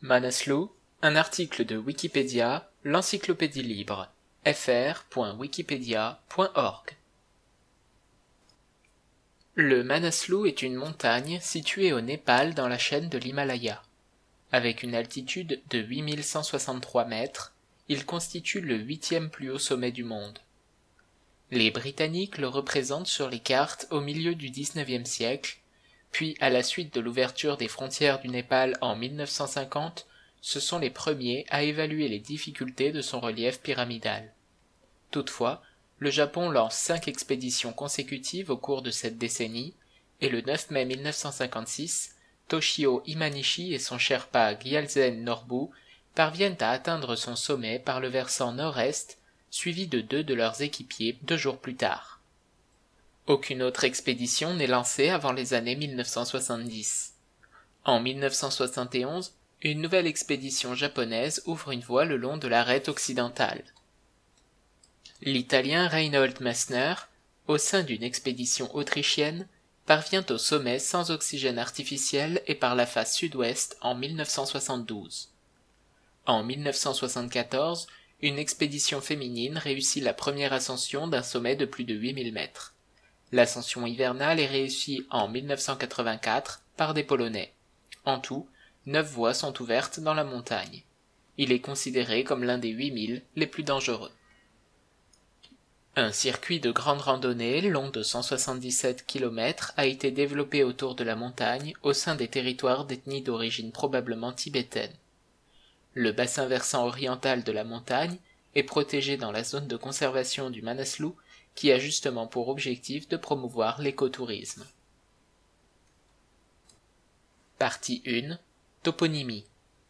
Manaslu, un article de Wikipédia, l'encyclopédie libre, fr.wikipedia.org. Le Manaslu est une montagne située au Népal dans la chaîne de l'Himalaya. Avec une altitude de 8163 mètres, il constitue le 8e plus haut sommet du monde. Les Britanniques le représentent sur les cartes au milieu du XIXe siècle, puis à la suite de l'ouverture des frontières du Népal en 1950, ce sont les premiers à évaluer les difficultés de son relief pyramidal. Toutefois, le Japon lance 5 expéditions consécutives au cours de cette décennie, et le 9 mai 1956, Toshio Imanishi et son Sherpa Gyaltsen Norbu parviennent à atteindre son sommet par le versant nord-est, suivi de 2 de leurs équipiers 2 jours plus tard. Aucune autre expédition n'est lancée avant les années 1970. En 1971, une nouvelle expédition japonaise ouvre une voie le long de l'arête occidentale. L'Italien Reinhold Messner, au sein d'une expédition autrichienne, parvient au sommet sans oxygène artificiel et par la face sud-ouest en 1972. En 1974, une expédition féminine réussit la première ascension d'un sommet de plus de 8000 mètres. L'ascension hivernale est réussie en 1984 par des Polonais. En tout, 9 voies sont ouvertes dans la montagne. Il est considéré comme l'un des 8000 les plus dangereux. Un circuit de grande randonnée long de 177 km a été développé autour de la montagne au sein des territoires d'ethnie d'origine probablement tibétaine. Le bassin versant oriental de la montagne est protégé dans la zone de conservation du Manaslu qui a justement pour objectif de promouvoir l'écotourisme. Partie 1. Toponymie.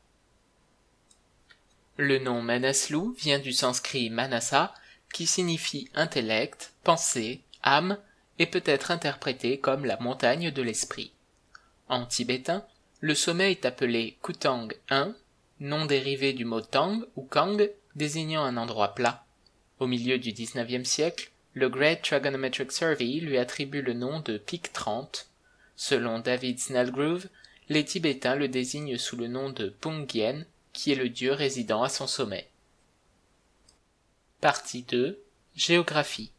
Le nom Manaslu vient du sanskrit Manasa, qui signifie intellect, pensée, âme, et peut être interprété comme la montagne de l'esprit. En tibétain, le sommet est appelé Kutang 1, nom dérivé du mot tang ou kang, désignant un endroit plat. Au milieu du XIXe siècle, le Great Trigonometric Survey lui attribue le nom de Pic 30. Selon David Snellgrove, les Tibétains le désignent sous le nom de Pungyen, qui est le dieu résidant à son sommet. Partie 2. Géographie.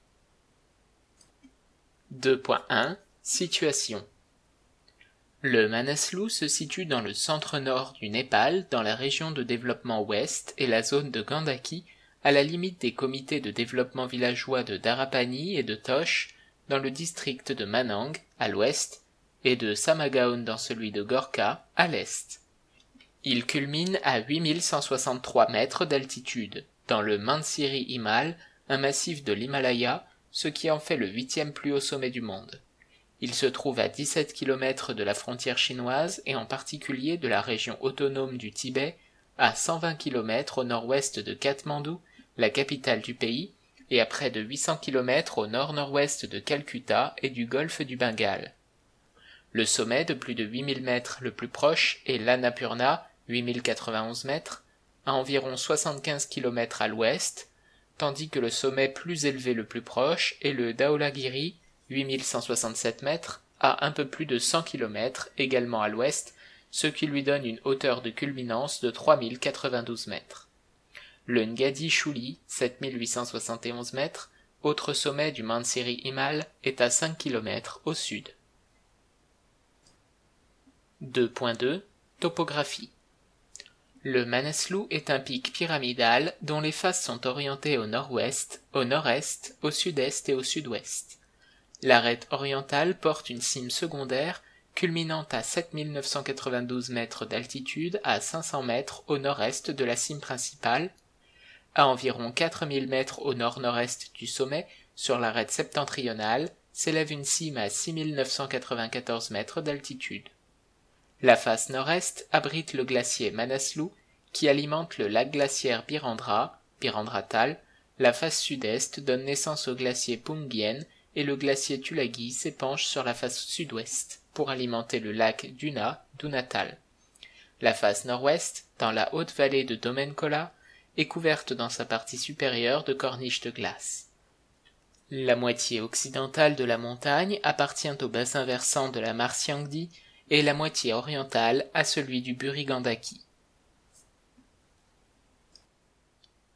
2.1. Situation. Le Manaslu se situe dans le centre-nord du Népal, dans la région de développement ouest et la zone de Gandaki, à la limite des comités de développement villageois de Darapani et de Tosh, dans le district de Manang, à l'ouest, et de Samagaon dans celui de Gorkha, à l'est. Il culmine à 8163 mètres d'altitude, dans le Mansiri Himal, un massif de l'Himalaya, ce qui en fait le 8e plus haut sommet du monde. Il se trouve à 17 km de la frontière chinoise et en particulier de la région autonome du Tibet, à 120 km au nord-ouest de Katmandou, la capitale du pays, et à près de 800 km au nord-nord-ouest de Calcutta et du golfe du Bengale. Le sommet de plus de 8000 mètres le plus proche est l'Annapurna, 8091 mètres, à environ 75 km à l'ouest, tandis que le sommet plus élevé le plus proche est le Dhaulagiri, 8167 mètres, à un peu plus de 100 km, également à l'ouest, ce qui lui donne une hauteur de culminance de 3092 mètres. Le Ngadi Shuli, 7871 mètres, autre sommet du Mansiri Himal, est à 5 km au sud. 2.2. Topographie. Le Manaslu est un pic pyramidal dont les faces sont orientées au nord-ouest, au nord-est, au sud-est et au sud-ouest. L'arête orientale porte une cime secondaire culminant à 7992 mètres d'altitude à 500 mètres au nord-est de la cime principale, à environ 4000 mètres au nord-nord-est du sommet, sur l'arête septentrionale, s'élève une cime à 6994 mètres d'altitude. La face nord-est abrite le glacier Manaslu, qui alimente le lac glaciaire Birandra, Birandratal. La face sud-est donne naissance au glacier Pungyen et le glacier Tulagi s'épanche sur la face sud-ouest pour alimenter le lac Duna, Dunatal. La face nord-ouest, dans la haute vallée de Domenkola, est couverte dans sa partie supérieure de corniches de glace. La moitié occidentale de la montagne appartient au bassin versant de la Marsyangdi et la moitié orientale à celui du Burigandaki.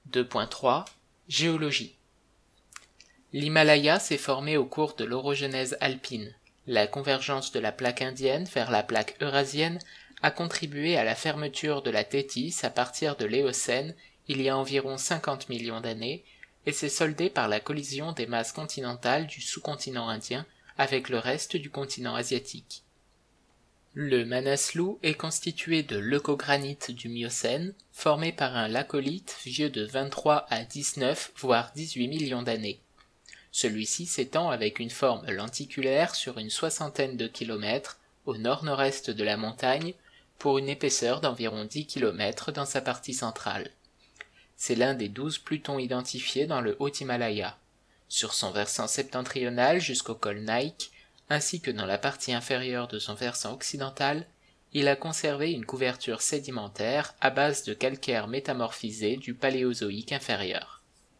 2.3 Géologie. L'Himalaya s'est formé au cours de l'orogenèse alpine. La convergence de la plaque indienne vers la plaque eurasienne a contribué à la fermeture de la Thétis à partir de l'Éocène il y a environ 50 millions d'années et s'est soldée par la collision des masses continentales du sous-continent indien avec le reste du continent asiatique. Le Manaslu est constitué de leucogranite du Miocène, formé par un laccolite vieux de 23 à 19 voire 18 millions d'années. Celui-ci s'étend avec une forme lenticulaire sur une soixantaine de kilomètres au nord-nord-est de la montagne pour une épaisseur d'environ 10 km dans sa partie centrale. C'est l'un des 12 plutons identifiés dans le Haut-Himalaya. Sur son versant septentrional jusqu'au col Naik, ainsi que dans la partie inférieure de son versant occidental, il a conservé une couverture sédimentaire à base de calcaire métamorphisé du Paléozoïque inférieur.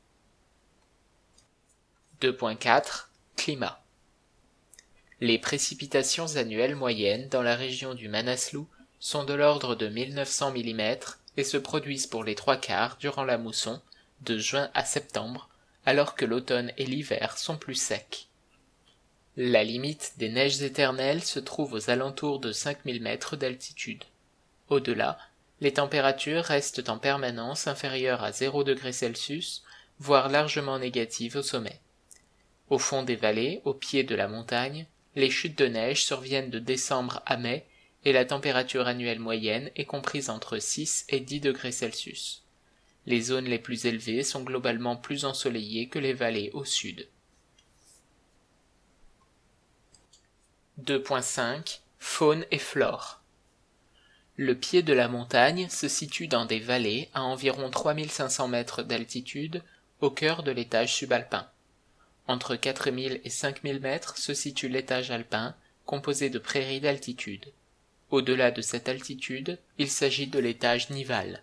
2.4 Climat. Les précipitations annuelles moyennes dans la région du Manaslu sont de l'ordre de 1900 mm et se produisent pour les 3/4 durant la mousson, de juin à septembre, alors que l'automne et l'hiver sont plus secs. La limite des neiges éternelles se trouve aux alentours de 5000 mètres d'altitude. Au-delà, les températures restent en permanence inférieures à 0 degré Celsius, voire largement négatives au sommet. Au fond des vallées, au pied de la montagne, les chutes de neige surviennent de décembre à mai et la température annuelle moyenne est comprise entre 6 et 10 degrés Celsius. Les zones les plus élevées sont globalement plus ensoleillées que les vallées au sud. 2.5 Faune et flore. Le pied de la montagne se situe dans des vallées à environ 3500 mètres d'altitude au cœur de l'étage subalpin. Entre 4000 et 5000 mètres se situe l'étage alpin, composé de prairies d'altitude. Au-delà de cette altitude, il s'agit de l'étage nival.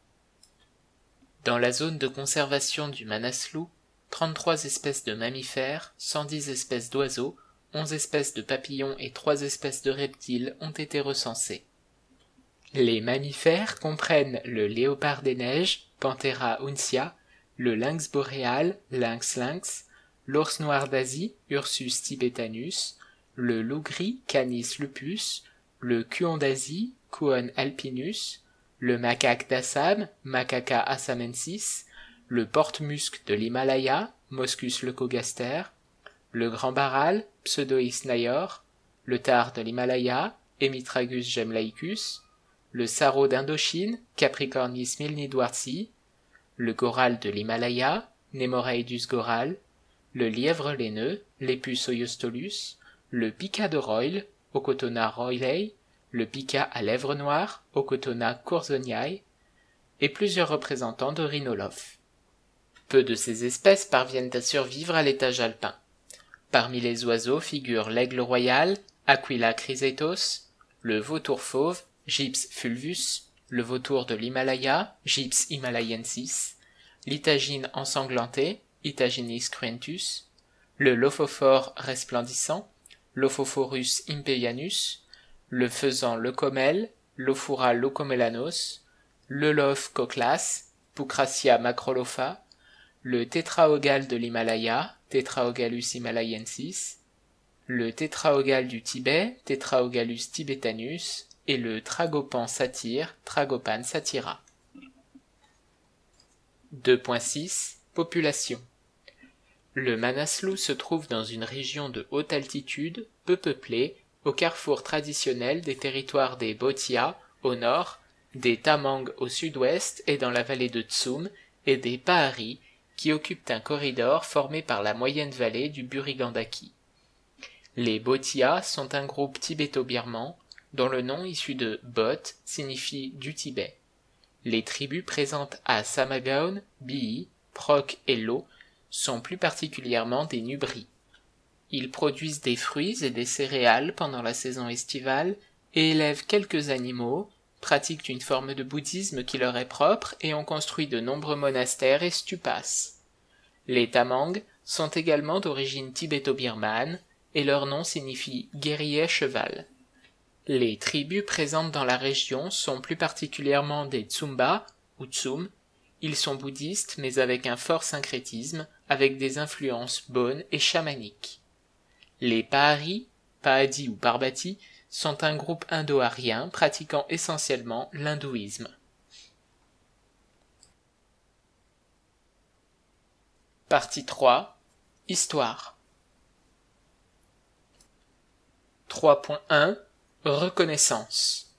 Dans la zone de conservation du Manaslu, 33 espèces de mammifères, 110 espèces d'oiseaux, 11 espèces de papillons et 3 espèces de reptiles ont été recensées. Les mammifères comprennent le léopard des neiges, Panthera uncia, le lynx boréal, Lynx lynx, l'ours noir d'Asie, Ursus tibetanus, le loup gris, Canis lupus, le kuon d'Asie, Kuon alpinus, le macaque d'Assam, Macaca assamensis, le porte-musc de l'Himalaya, Moscus leucogaster, le grand baral, Pseudois nayor, le tard de l'Himalaya, Hemitragus gemlaicus, le sarrau d'Indochine, Capricornis milnidwarsi, le goral de l'Himalaya, Nemoraidus goral, le lièvre laineux, Lepus oyostolus, le pica de Royle, Ocotona roylei, le pica à lèvres noires, Ocotona coursoniae, et plusieurs représentants de rhinolophes. Peu de ces espèces parviennent à survivre à l'étage alpin. Parmi les oiseaux figurent l'aigle royal, Aquila chrysetos, le vautour fauve, Gyps fulvus, le vautour de l'Himalaya, Gyps himalayensis, l'itagine ensanglantée, Itaginis cruentus, le lophophore resplendissant, Lophophorus impeianus, le faisan leucomèle, Lophura leucomelanos, le lophe coclas, Pucracia macrolopha, le tétraogale de l'Himalaya, Tetraogalus himalayensis, le tétraogale du Tibet, Tetraogalus tibetanus, et le tragopan satyre, Tragopan satyra. 2.6 Population. Le Manaslu se trouve dans une région de haute altitude, peu peuplée, au carrefour traditionnel des territoires des Bhotia au nord, des Tamang au sud-ouest et dans la vallée de Tsum, et des Pahari, qui occupent un corridor formé par la moyenne vallée du Burigandaki. Les Bhotia sont un groupe tibéto-birman, dont le nom issu de Bot signifie du Tibet. Les tribus présentes à Samagaon, Bihi, Prok et Lo sont plus particulièrement des Nubris. Ils produisent des fruits et des céréales pendant la saison estivale et élèvent quelques animaux, pratiquent une forme de bouddhisme qui leur est propre et ont construit de nombreux monastères et stupas. Les Tamang sont également d'origine tibéto-birmane et leur nom signifie guerrier cheval. Les tribus présentes dans la région sont plus particulièrement des Tsumba ou Tsum, Ils sont bouddhistes mais avec un fort syncrétisme, avec des influences bonnes et chamaniques. Les Pahari, Pahadi ou Parbati, sont un groupe indo-arien pratiquant essentiellement l'hindouisme. Partie 3. Histoire. 3.1 Reconnaissance.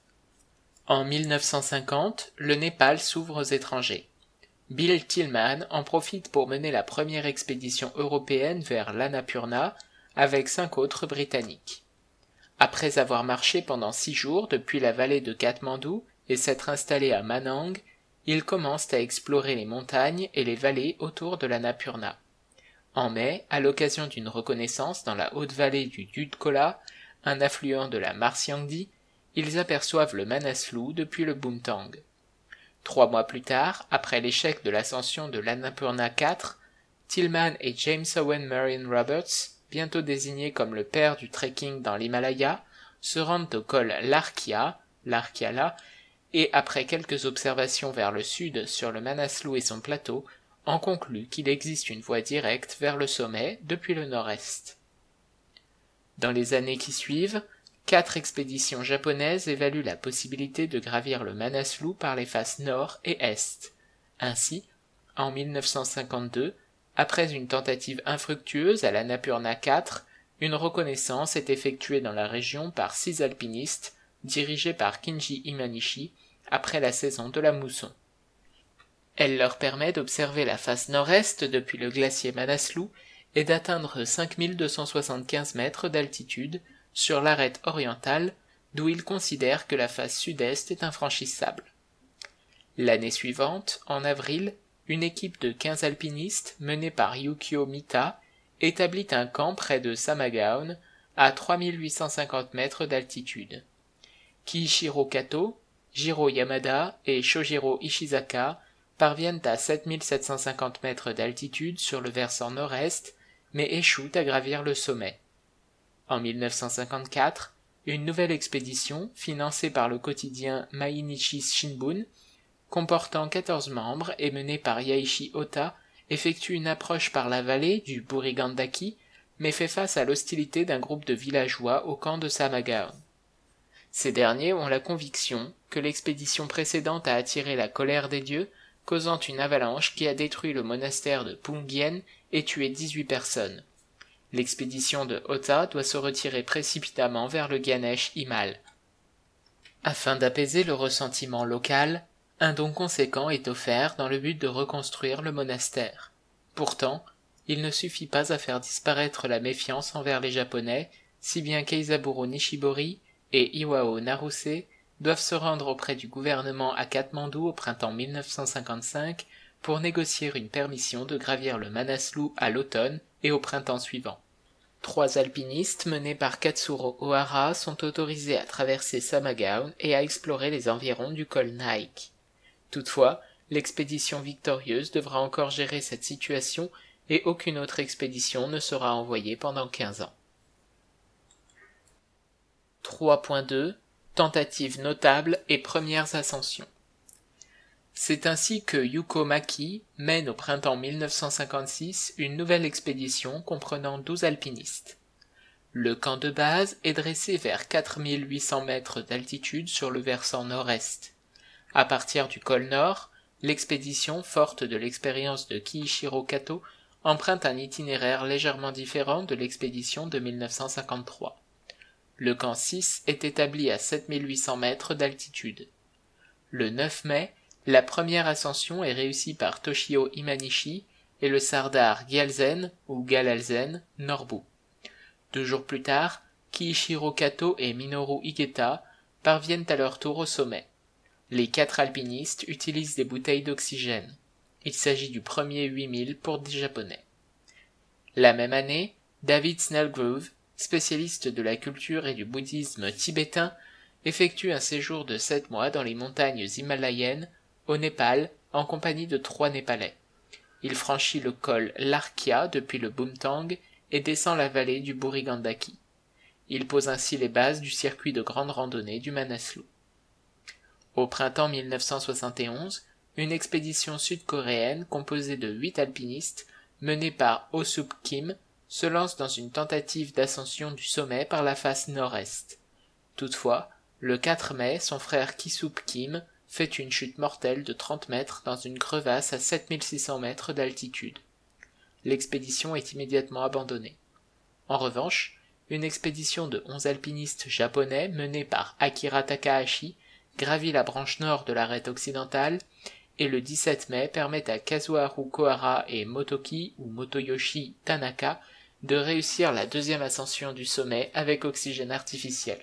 En 1950, le Népal s'ouvre aux étrangers. Bill Tillman en profite pour mener la première expédition européenne vers l'Annapurna avec 5 autres Britanniques. Après avoir marché pendant 6 jours depuis la vallée de Katmandou et s'être installé à Manang, ils commencent à explorer les montagnes et les vallées autour de l'Annapurna. En mai, à l'occasion d'une reconnaissance dans la haute vallée du Dudkola, un affluent de la Marsiangdi, ils aperçoivent le Manaslu depuis le Bumtang. 3 mois plus tard, après l'échec de l'ascension de l'Annapurna 4, Tillman et James Owen Marion Roberts, bientôt désigné comme le père du trekking dans l'Himalaya, se rendent au col l'Arkiala, et après quelques observations vers le sud sur le Manaslu et son plateau, en conclut qu'il existe une voie directe vers le sommet depuis le nord-est. Dans les années qui suivent, 4 expéditions japonaises évaluent la possibilité de gravir le Manaslu par les faces nord et est. Ainsi, en 1952, après une tentative infructueuse à l'Annapurna 4, une reconnaissance est effectuée dans la région par 6 alpinistes, dirigés par Kinji Imanishi, après la saison de la mousson. Elle leur permet d'observer la face nord-est depuis le glacier Manaslu et d'atteindre 5275 mètres d'altitude sur l'arête orientale, d'où ils considèrent que la face sud-est est infranchissable. L'année suivante, en avril, une équipe de 15 alpinistes, menée par Yukio Mita, établit un camp près de Samagaon, à 3850 mètres d'altitude. Kiichiro Kato, Jiro Yamada et Shojiro Ishizaka parviennent à 7750 mètres d'altitude sur le versant nord-est, mais échouent à gravir le sommet. En 1954, une nouvelle expédition, financée par le quotidien Mainichi Shimbun, comportant 14 membres et menée par Yaishi Ota, effectue une approche par la vallée du Burigandaki, mais fait face à l'hostilité d'un groupe de villageois au camp de Samagaon. Ces derniers ont la conviction que l'expédition précédente a attiré la colère des dieux, causant une avalanche qui a détruit le monastère de Pungyen et tué 18 personnes. L'expédition de Ota doit se retirer précipitamment vers le Ganesh Himal. Afin d'apaiser le ressentiment local, un don conséquent est offert dans le but de reconstruire le monastère. Pourtant, il ne suffit pas à faire disparaître la méfiance envers les Japonais, si bien qu'Eisaburo Nishibori et Iwao Naruse doivent se rendre auprès du gouvernement à Katmandou au printemps 1955 pour négocier une permission de gravir le Manaslu à l'automne et au printemps suivant. 3 alpinistes menés par Katsuro Ohara sont autorisés à traverser Samagaon et à explorer les environs du col Naik. Toutefois, l'expédition victorieuse devra encore gérer cette situation et aucune autre expédition ne sera envoyée pendant 15 ans. 3.2 Tentatives notables et premières ascensions. C'est ainsi que Yuko Maki mène au printemps 1956 une nouvelle expédition comprenant 12 alpinistes. Le camp de base est dressé vers 4800 mètres d'altitude sur le versant nord-est. À partir du col nord, l'expédition, forte de l'expérience de Kiichiro Kato, emprunte un itinéraire légèrement différent de l'expédition de 1953. Le camp 6 est établi à 7800 mètres d'altitude. Le 9 mai, la première ascension est réussie par Toshio Imanishi et le sardar Gyalzen ou Galalzen Norbu. 2 jours plus tard, Kiichiro Kato et Minoru Higeta parviennent à leur tour au sommet. Les 4 alpinistes utilisent des bouteilles d'oxygène. Il s'agit du premier 8000 pour des Japonais. La même année, David Snellgrove, spécialiste de la culture et du bouddhisme tibétain, effectue un séjour de 7 mois dans les montagnes himalayennes, au Népal, en compagnie de 3 Népalais. Il franchit le col Larkia depuis le Bumtang et descend la vallée du Burigandaki. Il pose ainsi les bases du circuit de grande randonnée du Manaslu. Au printemps 1971, une expédition sud-coréenne composée de 8 alpinistes, menée par Oh-Suk Kim, se lance dans une tentative d'ascension du sommet par la face nord-est. Toutefois, le 4 mai, son frère Ki-Sup Kim fait une chute mortelle de 30 mètres dans une crevasse à 7600 mètres d'altitude. L'expédition est immédiatement abandonnée. En revanche, une expédition de 11 alpinistes japonais menée par Akira Takahashi gravit la branche nord de l'arête occidentale et le 17 mai permet à Kazuharu Kohara et Motoki ou Motoyoshi Tanaka de réussir la deuxième ascension du sommet avec oxygène artificiel.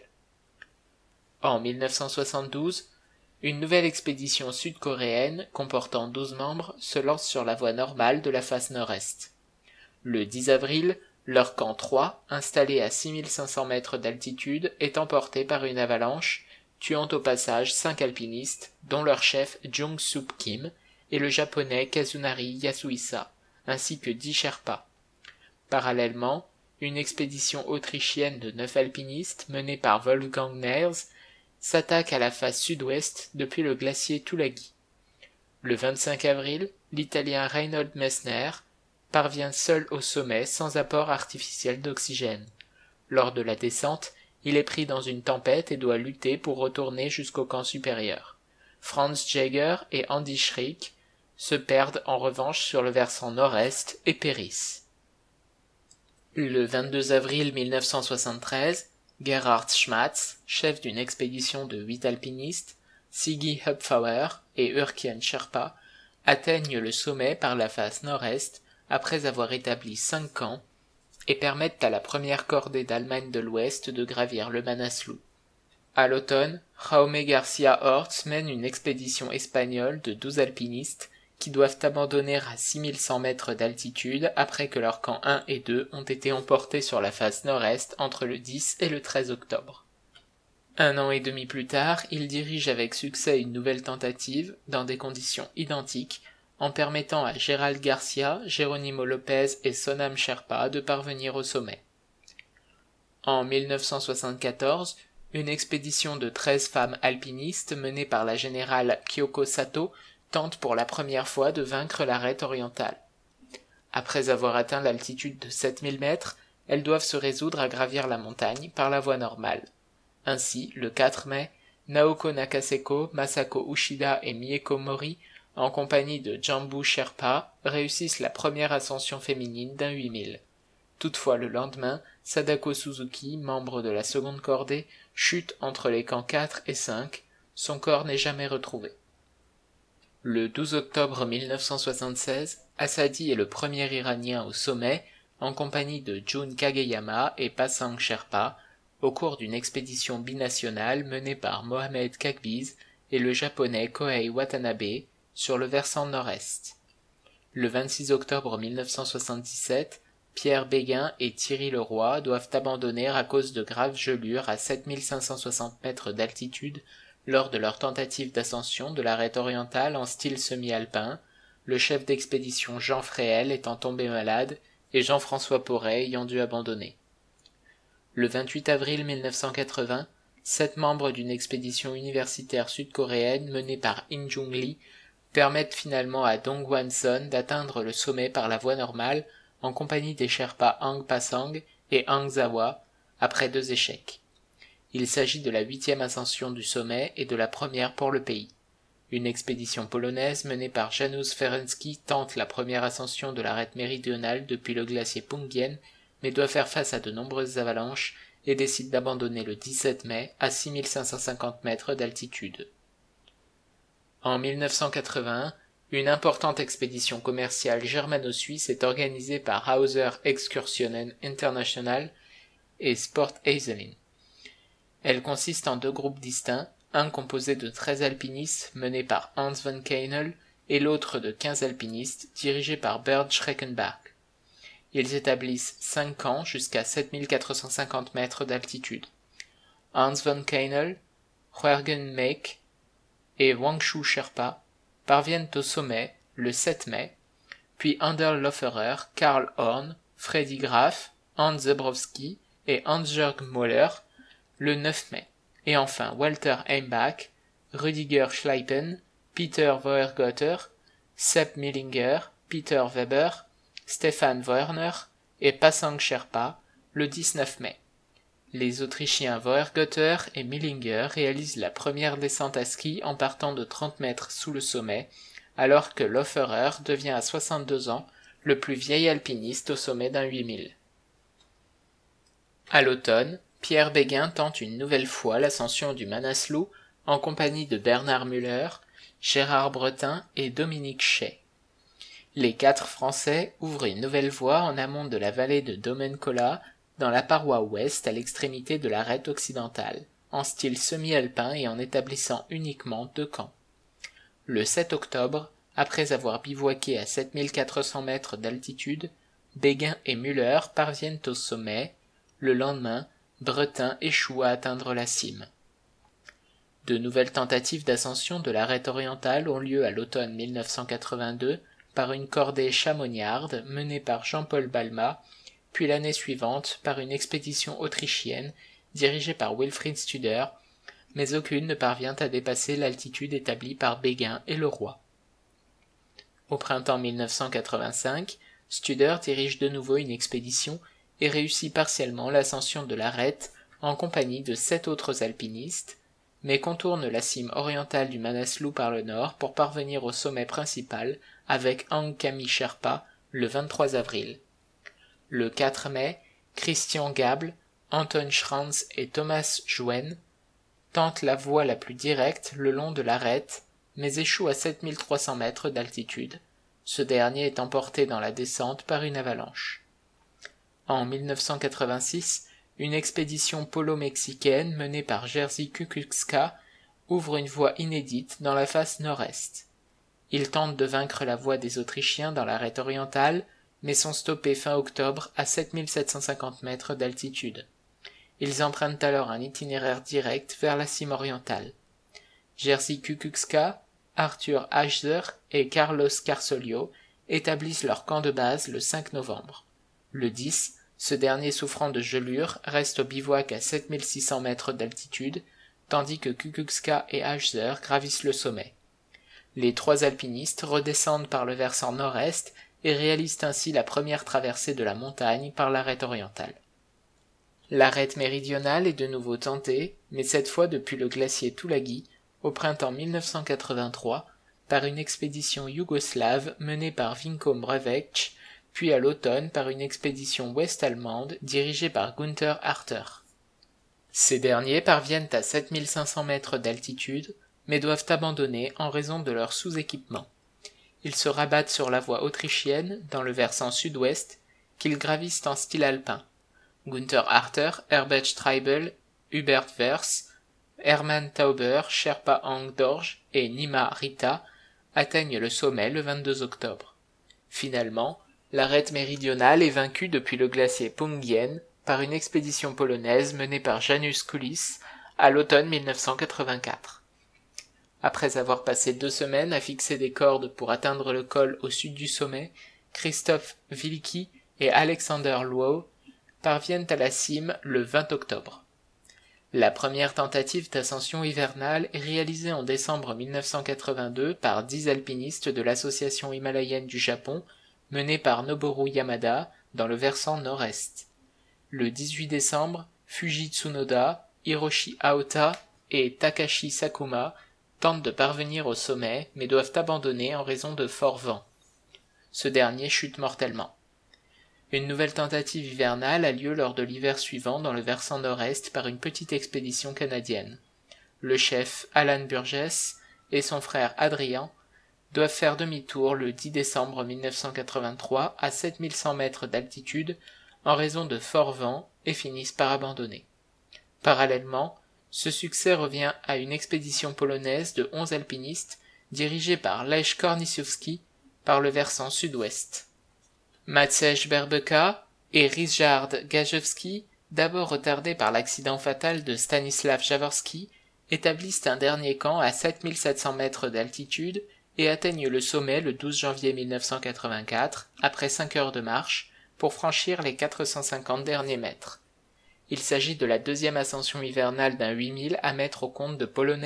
En 1972, une nouvelle expédition sud-coréenne comportant 12 membres se lance sur la voie normale de la face nord-est. Le 10 avril, leur camp 3, installé à 6500 mètres d'altitude, est emporté par une avalanche, tuant au passage 5 alpinistes, dont leur chef Jung-Sup Kim et le japonais Kazunari Yasuhisa, ainsi que 10 Sherpas. Parallèlement, une expédition autrichienne de 9 alpinistes, menée par Wolfgang Ners, s'attaque à la face sud-ouest depuis le glacier Tulagi. Le 25 avril, l'Italien Reinhold Messner parvient seul au sommet sans apport artificiel d'oxygène. Lors de la descente, il est pris dans une tempête et doit lutter pour retourner jusqu'au camp supérieur. Franz Jäger et Andy Schrick se perdent en revanche sur le versant nord-est et périssent. Le 22 avril 1973, Gerhard Schmatz, chef d'une expédition de 8 alpinistes, Sigi Hupfauer et Urkien Sherpa, atteignent le sommet par la face nord-est après avoir établi 5 camps et permettent à la première cordée d'Allemagne de l'Ouest de gravir le Manaslu. À l'automne, Jaume Garcia Orts mène une expédition espagnole de 12 alpinistes qui doivent abandonner à 6100 mètres d'altitude après que leurs camps 1 et 2 ont été emportés sur la face nord-est entre le 10 et le 13 octobre. Un an et demi plus tard, ils dirigent avec succès une nouvelle tentative, dans des conditions identiques, en permettant à Gerald Garcia, Geronimo Lopez et Sonam Sherpa de parvenir au sommet. En 1974, une expédition de 13 femmes alpinistes menée par la générale Kyoko Sato tente pour la première fois de vaincre l'arête orientale. Après avoir atteint l'altitude de 7000 mètres, elles doivent se résoudre à gravir la montagne par la voie normale. Ainsi, le 4 mai, Naoko Nakaseko, Masako Ushida et Mieko Mori, en compagnie de Jambu Sherpa, réussissent la première ascension féminine d'un 8000. Toutefois, le lendemain, Sadako Suzuki, membre de la seconde cordée, chute entre les camps 4 et 5. Son corps n'est jamais retrouvé. Le 12 octobre 1976, Asadi est le premier Iranien au sommet, en compagnie de Jun Kageyama et Pasang Sherpa, au cours d'une expédition binationale menée par Mohamed Kakbiz et le japonais Kohei Watanabe sur le versant nord-est. Le 26 octobre 1977, Pierre Béguin et Thierry Leroy doivent abandonner à cause de graves gelures à 7560 mètres d'altitude lors de leur tentative d'ascension de l'arête orientale en style semi-alpin, le chef d'expédition Jean Fréhel étant tombé malade et Jean-François Porret ayant dû abandonner. Le 28 avril 1980, 7 membres d'une expédition universitaire sud-coréenne menée par In Jung Lee permettent finalement à Dong Hwan-son d'atteindre le sommet par la voie normale en compagnie des Sherpas Hang Pasang et Hang Zawa, après 2 échecs. Il s'agit de la 8e ascension du sommet et de la première pour le pays. Une expédition polonaise menée par Janusz Ferencki tente la première ascension de l'arête méridionale depuis le glacier Pungyen, mais doit faire face à de nombreuses avalanches et décide d'abandonner le 17 mai à 6550 mètres d'altitude. En 1981, une importante expédition commerciale germano-suisse est organisée par Hauser Excursionen International et Sport Eiselin. Elle consiste en 2 groupes distincts, un composé de 13 alpinistes menés par Hans von Keinel et l'autre de 15 alpinistes dirigés par Bernd Schreckenbach. Ils établissent 5 camps jusqu'à 7450 mètres d'altitude. Hans von Keinel, Jürgen Meek et Wangshu Sherpa parviennent au sommet le 7 mai, puis Ander Loferer, Karl Horn, Freddy Graf, Hans Zebrowski et Hans-Jörg Möller le 9 mai, et enfin Walter Heimbach, Rüdiger Schleipen, Peter Woergotter, Sepp Millinger, Peter Weber, Stefan Werner et Pasang Sherpa le 19 mai. Les Autrichiens Woergotter et Millinger réalisent la première descente à ski en partant de 30 mètres sous le sommet, alors que Lauferer devient à 62 ans le plus vieil alpiniste au sommet d'un 8000. À l'automne, Pierre Béguin tente une nouvelle fois l'ascension du Manaslu en compagnie de Bernard Müller, Gérard Bretin et Dominique Chay. Les 4 Français ouvrent une nouvelle voie en amont de la vallée de Domencola, dans la paroi ouest à l'extrémité de l'arête occidentale, en style semi-alpin et en établissant uniquement 2 camps. Le 7 octobre, après avoir bivouaqué à 7400 mètres d'altitude, Béguin et Müller parviennent au sommet. Le lendemain, Bretin échoue à atteindre la cime. De nouvelles tentatives d'ascension de l'arête orientale ont lieu à l'automne 1982 par une cordée chamonniarde menée par Jean-Paul Balmat, puis l'année suivante par une expédition autrichienne dirigée par Wilfried Studer, mais aucune ne parvient à dépasser l'altitude établie par Béguin et Leroy. Au printemps 1985, Studer dirige de nouveau une expédition et réussit partiellement l'ascension de l'arête en compagnie de 7 autres alpinistes, mais contourne la cime orientale du Manaslu par le nord pour parvenir au sommet principal avec Ang Kami Sherpa le 23 avril. Le 4 mai, Christian Gable, Anton Schranz et Thomas Jouen tentent la voie la plus directe le long de l'arête, mais échouent à 7300 mètres d'altitude, ce dernier est emporté dans la descente par une avalanche. En 1986, une expédition polo-mexicaine menée par Jerzy Kukuczka ouvre une voie inédite dans la face nord-est. Ils tentent de vaincre la voie des Autrichiens dans l'arête orientale, mais sont stoppés fin octobre à 7750 mètres d'altitude. Ils empruntent alors un itinéraire direct vers la cime orientale. Jerzy Kukuczka, Arthur Eichzer et Carlos Carsolio établissent leur camp de base le 5 novembre. Le 10, ce dernier souffrant de gelure reste au bivouac à 7600 mètres d'altitude, tandis que Kukuczka et Eichzer gravissent le sommet. Les 3 alpinistes redescendent par le versant nord-est et réalisent ainsi la première traversée de la montagne par l'arête orientale. L'arête méridionale est de nouveau tentée, mais cette fois depuis le glacier Tulagi, au printemps 1983, par une expédition yougoslave menée par Vinko Mrevec, puis à l'automne par une expédition ouest-allemande dirigée par Günther Harter. Ces derniers parviennent à 7500 mètres d'altitude, mais doivent abandonner en raison de leur sous-équipement. Ils se rabattent sur la voie autrichienne, dans le versant sud-ouest, qu'ils gravissent en style alpin. Günther Harter, Herbert Streibel, Hubert Vers, Hermann Tauber, Sherpa Ang Dorj et Nima Rita atteignent le sommet le 22 octobre. Finalement, l'arête méridionale est vaincue depuis le glacier Pungien par une expédition polonaise menée par Janusz Kulis à l'automne 1984. Après avoir passé 2 semaines à fixer des cordes pour atteindre le col au sud du sommet, Christoph Wielki et Alexander Lowe parviennent à la cime le 20 octobre. La première tentative d'ascension hivernale est réalisée en décembre 1982 par 10 alpinistes de l'association himalayenne du Japon, menée par Noboru Yamada, dans le versant nord-est. Le 18 décembre, Fuji Tsunoda, Hiroshi Aota et Takashi Sakuma tentent de parvenir au sommet, mais doivent abandonner en raison de forts vents. Ce dernier chute mortellement. Une nouvelle tentative hivernale a lieu lors de l'hiver suivant dans le versant nord-est par une petite expédition canadienne. Le chef Alan Burgess et son frère Adrian doivent faire demi-tour le 10 décembre 1983 à 7100 mètres d'altitude en raison de forts vents et finissent par abandonner. Parallèlement, ce succès revient à une expédition polonaise de 11 alpinistes dirigée par Lech Korniszewski par le versant sud-ouest. Maciej Berbeka et Ryszard Gajewski, d'abord retardés par l'accident fatal de Stanisław Jaworski, établissent un dernier camp à 7700 mètres d'altitude et atteignent le sommet le 12 janvier 1984, après 5 heures de marche, pour franchir les 450 derniers mètres. Il s'agit de la deuxième ascension hivernale d'un 8000 à mettre au compte de Polonais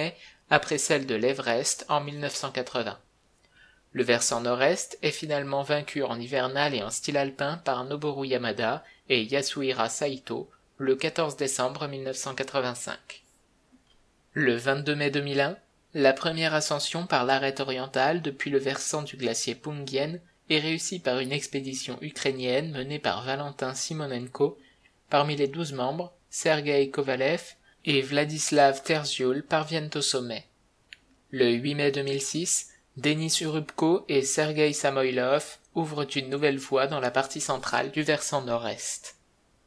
après celle de l'Everest en 1980. Le versant nord-est est finalement vaincu en hivernal et en style alpin par Noboru Yamada et Yasuhira Saito le 14 décembre 1985. Le 22 mai 2001, la première ascension par l'arête orientale depuis le versant du glacier Pungyen est réussie par une expédition ukrainienne menée par Valentin Simonenko. Parmi les 12 membres, Sergueï Kovalev et Vladislav Terziul parviennent au sommet. Le 8 mai 2006, Denis Urubko et Sergueï Samoïlov ouvrent une nouvelle voie dans la partie centrale du versant nord-est.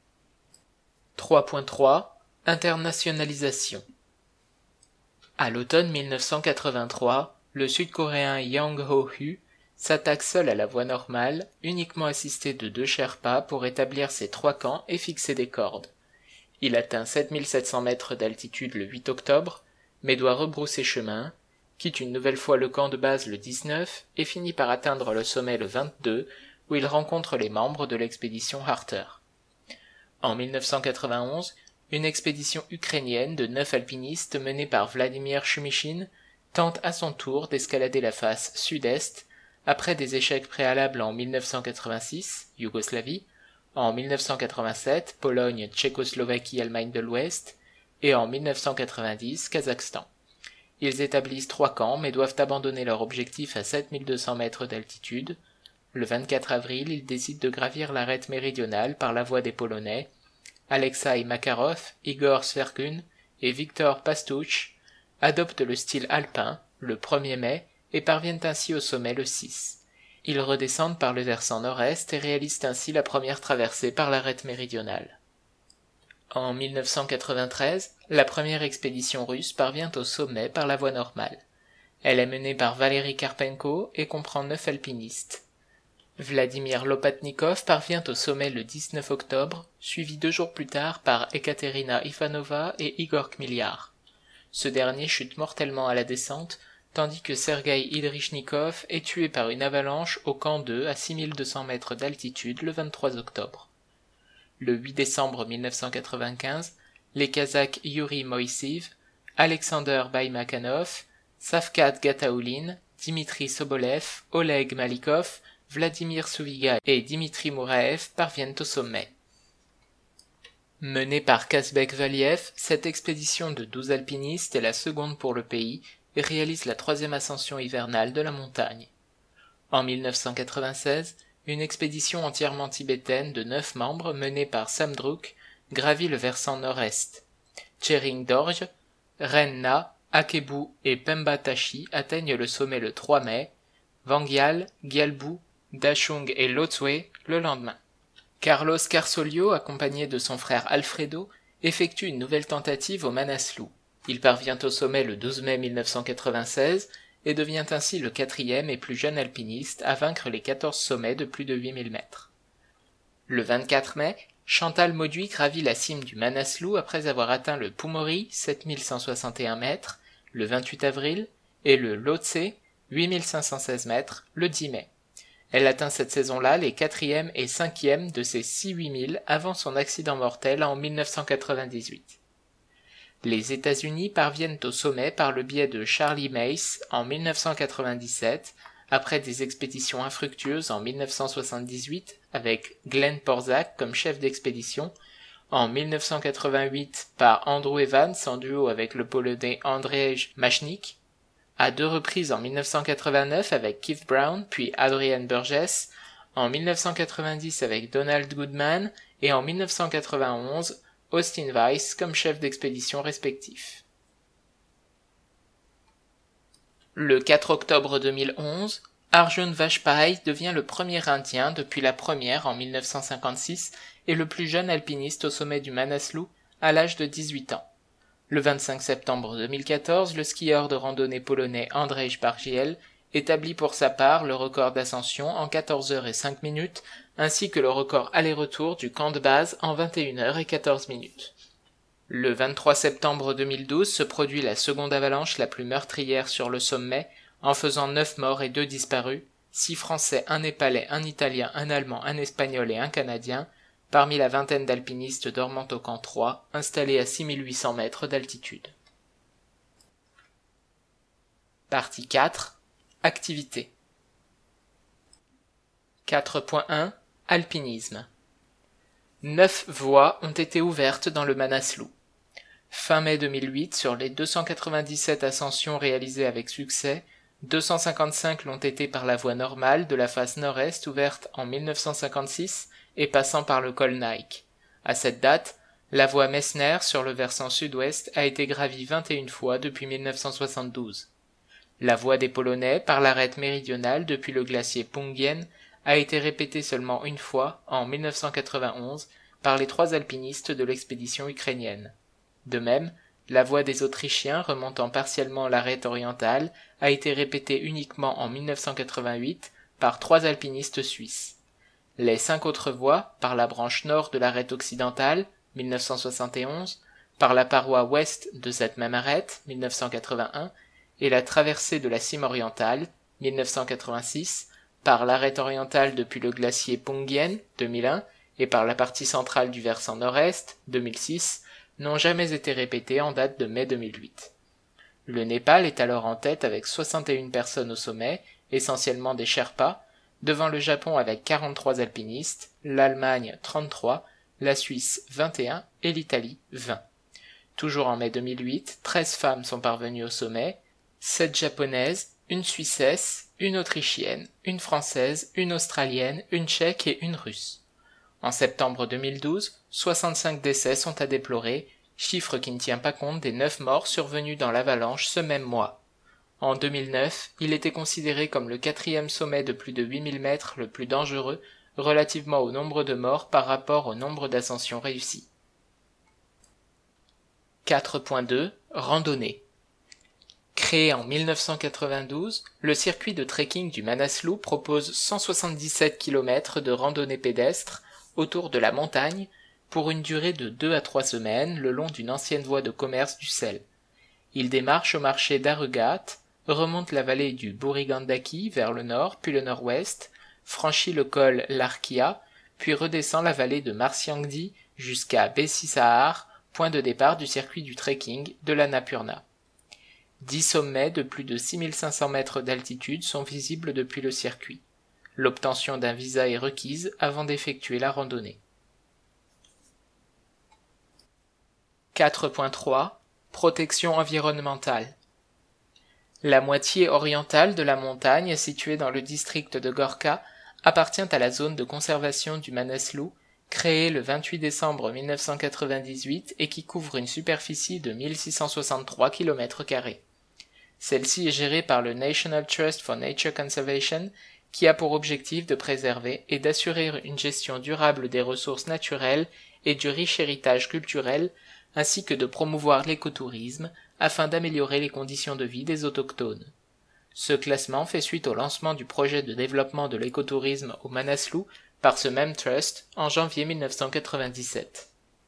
3.3 Internationalisation. À l'automne 1983, le Sud-Coréen Yang Ho-hu s'attaque seul à la voie normale, uniquement assisté de 2 Sherpas pour établir ses 3 camps et fixer des cordes. Il atteint 7700 mètres d'altitude le 8 octobre, mais doit rebrousser chemin, quitte une nouvelle fois le camp de base le 19 et finit par atteindre le sommet le 22, où il rencontre les membres de l'expédition Harter. En 1991, une expédition ukrainienne de 9 alpinistes menée par Vladimir Shumishin tente à son tour d'escalader la face sud-est, après des échecs préalables en 1986, Yougoslavie, en 1987, Pologne, Tchécoslovaquie, Allemagne de l'Ouest, et en 1990, Kazakhstan. Ils établissent 3 camps mais doivent abandonner leur objectif à 7200 mètres d'altitude. Le 24 avril, ils décident de gravir l'arête méridionale par la voie des Polonais. Alexei Makarov, Igor Sverkun et Viktor Pastouch adoptent le style alpin le 1er mai et parviennent ainsi au sommet le 6. Ils redescendent par le versant nord-est et réalisent ainsi la première traversée par l'arête méridionale. En 1993, la première expédition russe parvient au sommet par la voie normale. Elle est menée par Valery Karpenko et comprend 9 alpinistes. Vladimir Lopatnikov parvient au sommet le 19 octobre, suivi 2 jours plus tard par Ekaterina Ivanova et Igor Khmelyar. Ce dernier chute mortellement à la descente, tandis que Sergueï Idrichnikov est tué par une avalanche au camp 2 à 6200 mètres d'altitude le 23 octobre. Le 8 décembre 1995, les Kazakhs Yuri Moïseev, Alexander Baimakanov, Savkat Gataoulin, Dimitri Sobolev, Oleg Malikov, Vladimir Suviga et Dimitri Mouraev parviennent au sommet. Menée par Kazbek Valiev, cette expédition de 12 alpinistes est la seconde pour le pays et réalise la 3e ascension hivernale de la montagne. En 1996, une expédition entièrement tibétaine de 9 membres menée par Samdruk gravit le versant nord-est. Tshering Dorje, Renna, Akebu et Pemba Tashi atteignent le sommet le 3 mai, Wangyal, Gyalbu, Dachung et Lhotswe le lendemain. Carlos Carsolio, accompagné de son frère Alfredo, effectue une nouvelle tentative au Manaslu. Il parvient au sommet le 12 mai 1996 et devient ainsi le 4e et plus jeune alpiniste à vaincre les 14 sommets de plus de 8000 mètres. Le 24 mai, Chantal Mauduit gravit la cime du Manaslu après avoir atteint le Pumori, 7161 mètres, le 28 avril, et le Lhotse, 8516 mètres, le 10 mai. Elle atteint cette saison-là les 4e et 5e de ses 6-8000 avant son accident mortel en 1998. Les États-Unis parviennent au sommet par le biais de Charlie Mace en 1997, après des expéditions infructueuses en 1978 avec Glenn Porzak comme chef d'expédition, en 1988 par Andrew Evans en duo avec le Polonais Andrzej Machnik, à 2 reprises en 1989 avec Keith Brown puis Adrian Burgess, en 1990 avec Donald Goodman et en 1991 Austin Weiss comme chef d'expédition respectifs. Le 4 octobre 2011, Arjun Vajpayee devient le premier Indien depuis la première en 1956 et le plus jeune alpiniste au sommet du Manaslu à l'âge de 18 ans. Le 25 septembre 2014, le skieur de randonnée polonais Andrzej Bargiel établit pour sa part le record d'ascension en 14 h et 5 minutes, ainsi que le record aller-retour du camp de base en 21 h et 14 minutes. Le 23 septembre 2012 se produit la seconde avalanche la plus meurtrière sur le sommet, en faisant 9 morts et 2 disparus, 6 Français, un Népalais, un Italien, un Allemand, un Espagnol et un Canadien, parmi la vingtaine d'alpinistes dormant au camp 3, installés à 6800 mètres d'altitude. Partie 4. Activités. 4.1 Alpinisme. 9 voies ont été ouvertes dans le Manaslu. Fin mai 2008, sur les 297 ascensions réalisées avec succès, 255 l'ont été par la voie normale de la face nord-est ouverte en 1956 et passant par le col Nike. À cette date, la voie Messner sur le versant sud-ouest a été gravie 21 fois depuis 1972. La voie des Polonais par l'arête méridionale depuis le glacier Pungien a été répétée seulement une fois, en 1991, par les 3 alpinistes de l'expédition ukrainienne. De même, la voie des Autrichiens remontant partiellement l'arête orientale a été répétée uniquement en 1988 par 3 alpinistes suisses. Les 5 autres voies, par la branche nord de l'arête occidentale, 1971, par la paroi ouest de cette même arête, 1981, et la traversée de la cime orientale, 1986, par l'arête orientale depuis le glacier Pungien, 2001, et par la partie centrale du versant nord-est, 2006, n'ont jamais été répétées en date de mai 2008. Le Népal est alors en tête avec 61 personnes au sommet, essentiellement des Sherpas, devant le Japon avec 43 alpinistes, l'Allemagne 33, la Suisse 21 et l'Italie 20. Toujours en mai 2008, 13 femmes sont parvenues au sommet, 7 japonaises, une Suissesse, une Autrichienne, une Française, une Australienne, une Tchèque et une Russe. En septembre 2012, 65 décès sont à déplorer, chiffre qui ne tient pas compte des 9 morts survenus dans l'avalanche ce même mois. En 2009, il était considéré comme le 4e sommet de plus de 8000 mètres le plus dangereux relativement au nombre de morts par rapport au nombre d'ascensions réussies. 4.2 Randonnée. Créé en 1992, le circuit de trekking du Manaslu propose 177 km de randonnée pédestre autour de la montagne pour une durée de 2 à 3 semaines le long d'une ancienne voie de commerce du sel. Il démarche au marché d'Arugat, remonte la vallée du Burigandaki vers le nord puis le nord-ouest, franchit le col Larkia, puis redescend la vallée de Marsiangdi jusqu'à Bessisahar, point de départ du circuit du trekking de l'Annapurna. 10 sommets de plus de 6500 mètres d'altitude sont visibles depuis le circuit. L'obtention d'un visa est requise avant d'effectuer la randonnée. 4.3 Protection environnementale. La moitié orientale de la montagne, située dans le district de Gorkha, appartient à la zone de conservation du Manaslu, créée le 28 décembre 1998 et qui couvre une superficie de 1663 km². Celle-ci est gérée par le National Trust for Nature Conservation, qui a pour objectif de préserver et d'assurer une gestion durable des ressources naturelles et du riche héritage culturel, ainsi que de promouvoir l'écotourisme, afin d'améliorer les conditions de vie des autochtones. Ce classement fait suite au lancement du projet de développement de l'écotourisme au Manaslu par ce même trust en janvier 1997.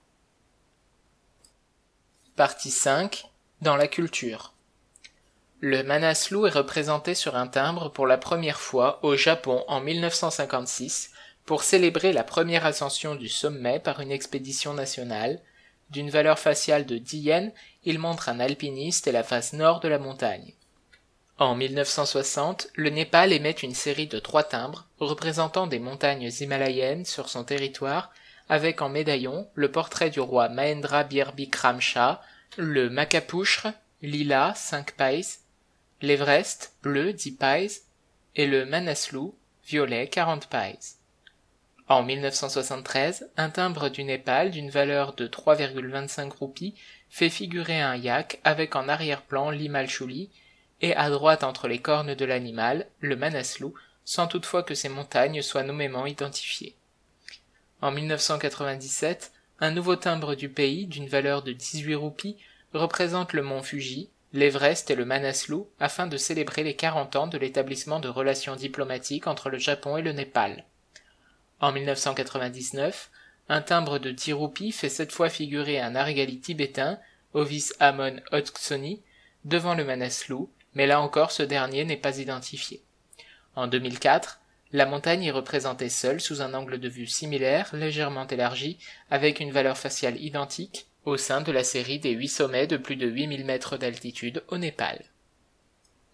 Partie 5. Dans la culture. Le Manaslu est représenté sur un timbre pour la première fois au Japon en 1956 pour célébrer la première ascension du sommet par une expédition nationale. D'une valeur faciale de 10 yens, il montre un alpiniste et la face nord de la montagne. En 1960, le Népal émet une série de 3 timbres représentant des montagnes himalayennes sur son territoire, avec en médaillon le portrait du roi Mahendra Birbikram Shah, le Makapushra, lila 5 païs, l'Everest, bleu 10 païs, et le Manaslu, violet 40 païs. En 1973, un timbre du Népal d'une valeur de 3,25 roupies fait figurer un yak avec en arrière-plan l'Himalchuli et à droite entre les cornes de l'animal, le Manaslu, sans toutefois que ces montagnes soient nommément identifiées. En 1997, un nouveau timbre du pays d'une valeur de 18 roupies représente le mont Fuji, l'Everest et le Manaslu afin de célébrer les 40 ans de l'établissement de relations diplomatiques entre le Japon et le Népal. En 1999, un timbre de 10 roupies fait cette fois figurer un argali tibétain, Ovis Amon Otksoni, devant le Manaslu, mais là encore ce dernier n'est pas identifié. En 2004, la montagne est représentée seule sous un angle de vue similaire, légèrement élargi, avec une valeur faciale identique, au sein de la série des 8 sommets de plus de 8000 mètres d'altitude au Népal.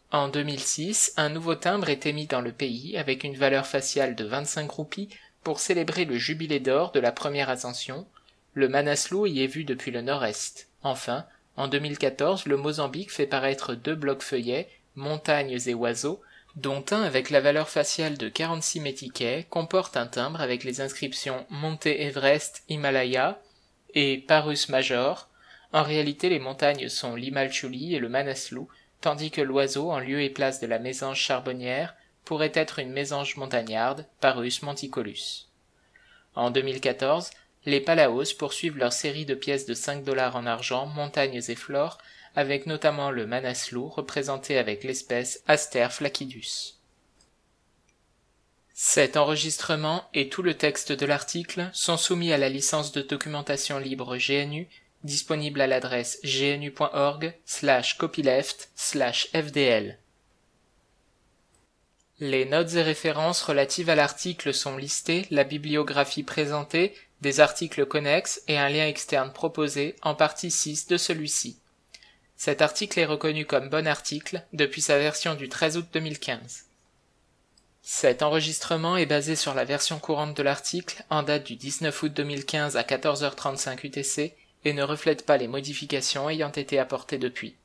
En 2006, un nouveau timbre est émis dans le pays avec une valeur faciale de 25 roupies pour célébrer le jubilé d'or de la première ascension. Le Manaslu y est vu depuis le nord-est. Enfin, en 2014, le Mozambique fait paraître 2 blocs feuillets, montagnes et oiseaux, dont un avec la valeur faciale de 46 métiquets comporte un timbre avec les inscriptions Monte Everest, Himalaya et Parus Major. En réalité, les montagnes sont l'Himalchuli et le Manaslu, tandis que l'oiseau, en lieu et place de la mésange charbonnière, pourrait être une mésange montagnarde, Parus monticolus. En 2014, les Palaos poursuivent leur série de pièces de 5 $ en argent, montagnes et flore, avec notamment le Manaslu représenté avec l'espèce Aster flacidus. Cet enregistrement et tout le texte de l'article sont soumis à la licence de documentation libre GNU, disponible à l'adresse gnu.org/copyleft/fdl. Les notes et références relatives à l'article sont listées, la bibliographie présentée, des articles connexes et un lien externe proposé en partie 6 de celui-ci. Cet article est reconnu comme bon article depuis sa version du 13 août 2015. Cet enregistrement est basé sur la version courante de l'article en date du 19 août 2015 à 14h35 UTC et ne reflète pas les modifications ayant été apportées depuis.